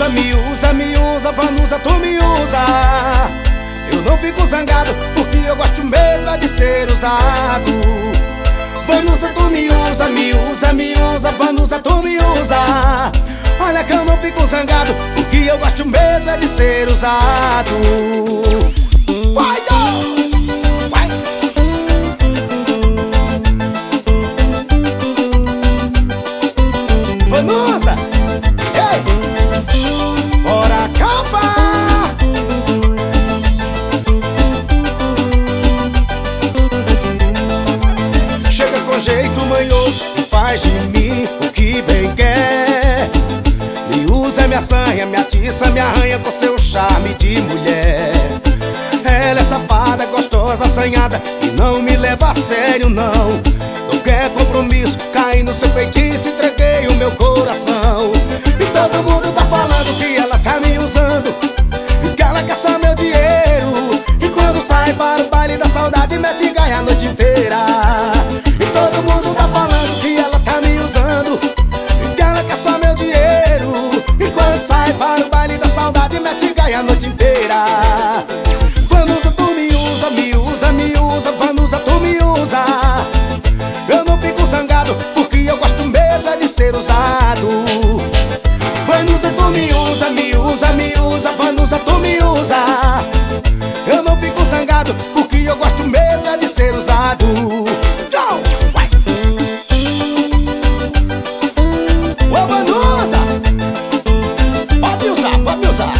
me usa, Vanusa, tu me usa. Eu não fico zangado, porque eu gosto mesmo é de ser usado. Vanusa, tu me usa, Vanusa, tu me usa. Olha que eu não fico zangado, porque eu gosto mesmo é de ser usado. Vai, vai. Vanusa, ei, bora acabar. Chega com jeito manhoso e faz de mim o que bem quer. Me usa, me assanha, me atiça, me arranha com seu charme de mulher. Ela é safada, gostosa, assanhada e não me leva a sério, não. Não quer compromisso, caí no seu feitiço, entreguei o meu coração. E todo mundo tá falando que ela tá me usando, que ela quer só meu dinheiro. E quando sai para o baile da saudade, mete gaia a noite inteira. E todo mundo tá falando que ela tá me usando, que ela quer só meu dinheiro. E quando sai para o baile da saudade, mete gaia a noite inteira. Vanusa, tu me usa, Vanusa, tu me usa. Eu não fico zangado, porque eu gosto mesmo é de ser usado. Vanusa, tu me usa, Vanusa, tu me usa. Eu não fico zangado, porque eu gosto mesmo é de ser usado. Tchau! Vai! Ô Vanusa, pode usar, pode usar.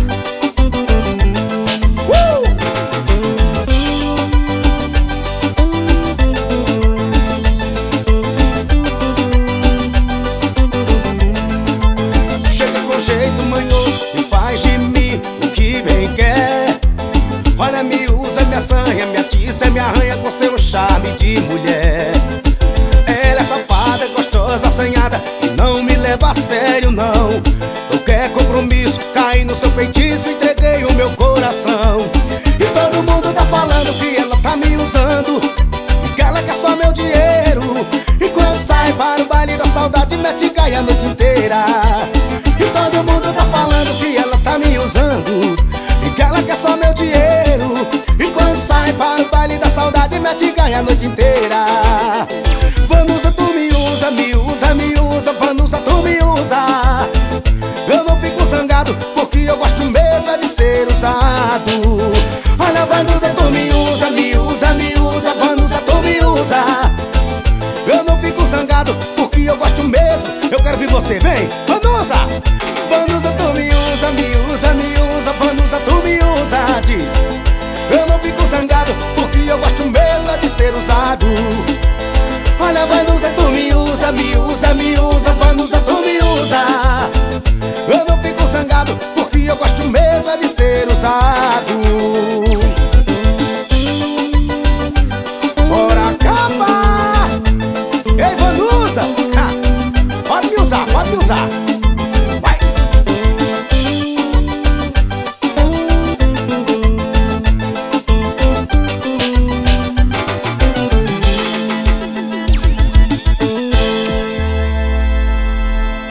Jeito manhoso e faz de mim o que bem quer. Olha, me usa, me assanha, me atiça, me arranha com seu charme de mulher. Ela é safada, gostosa, assanhada e não me leva a sério, não. Não quer compromisso, caí no seu feitiço, entreguei o meu coração. E todo mundo tá falando que ela tá me usando, que ela quer só meu dinheiro. E quando sai para o baile da saudade, mete gaia a noite inteira. E todo mundo tá falando que ela tá me usando, e que ela quer só meu dinheiro. E quando sai para o baile da saudade, mete gaia a noite inteira. Vanusa, tu me usa, Vanusa, tu me usa. Eu não fico zangado, porque eu gosto mesmo é de ser usado. Olha, Vanusa, tu me usa, Vanusa, tu me usa. Eu não fico zangado, porque eu gosto mesmo. Eu quero ver você, vem, Vanusa. Vanusa, tu me usa, Vanusa, tu me usa. Diz, eu não fico zangado, porque eu gosto mesmo é de ser usado. Olha, Vanusa, tu me usa, Vanusa, tu me usa. Eu não fico zangado, porque eu gosto mesmo é de ser usado.